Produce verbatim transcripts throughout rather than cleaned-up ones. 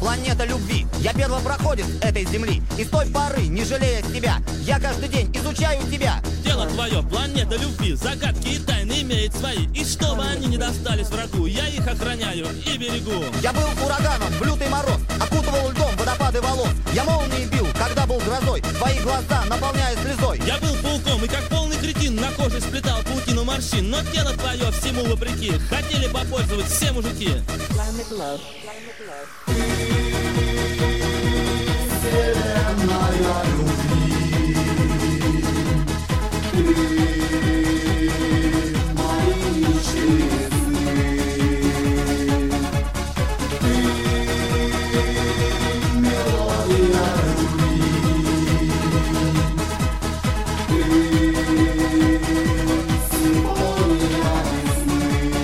планета любви. Я первопроходец этой земли, и с той поры, не жалея себя, я каждый день изучаю тебя. Дело твое, планета любви, загадки и тайны имеет свои. И чтобы они не достались врагу, я их охраняю и берегу. Я был ураганом в лютый мороз, окутывал льдом водопады волос. Я молнии бил, когда был грозой, твои глаза наполняя слезой. Я был пауком и как полный кретин на коже сплетал паутину морщин. Но тело твое всему вопреки хотели попользовать все мужики. Вселенная любви, ты мои ночные сны, ты мелодия любви, ты симфония весны.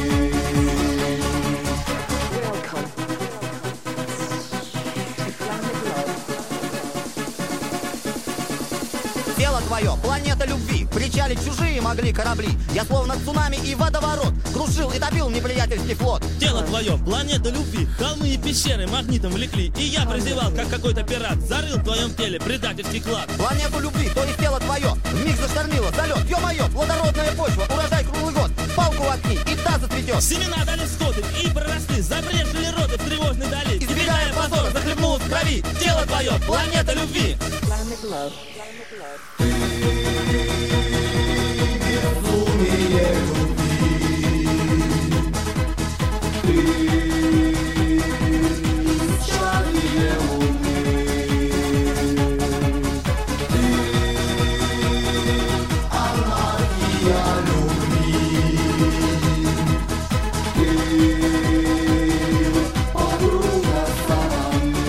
Тело твое, планета любви, причалить чужие могли корабли. Я словно цунами и водоворот крушил и топил неприятельский флот. Тело твое, планета любви, холмы и пещеры магнитом влекли. И я прозевал, как какой-то пират, зарыл в твоем теле предательский клад. Планету любви, то есть тело твое, вмиг заштормило, залет, ё-моё, плодородная почва, урожай круглый год, палку воткни, и та зацветет. Семена дали всходы и проросли, забрежили роды в тревожной дали. Избегая позора, захлебнулась в крови. Тело твое, планета любви. Безумие любви, ты чародея луны, ты анархия любви, ты подруга сатаны.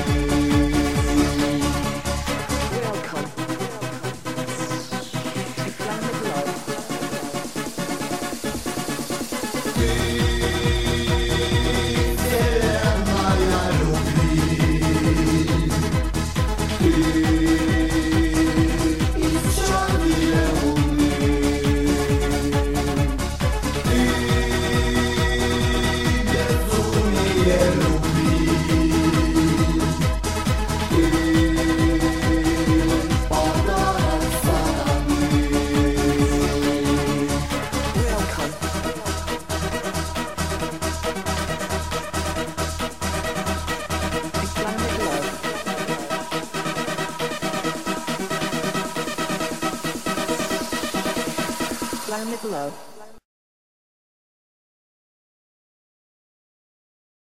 Вселенная любви, ты из чародея луны, ты безумие любви, ты подарок сатаны. Planet Love.